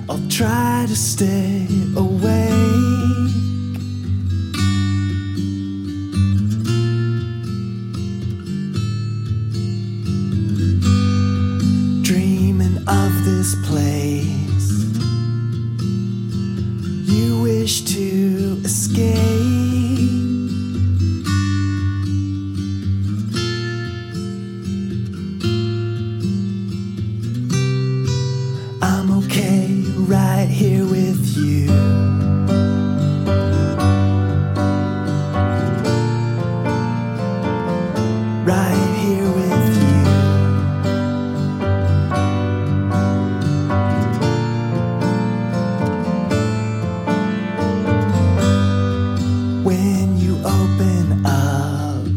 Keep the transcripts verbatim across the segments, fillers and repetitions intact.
I'll try to stay awake. Dreaming of this place you wish to escape. I'm okay right here with you. Right here with you. When you open up,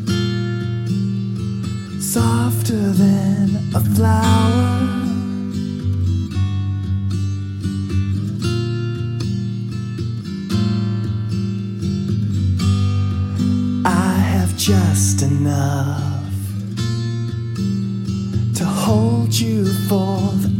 softer than a flower, just enough to hold you for the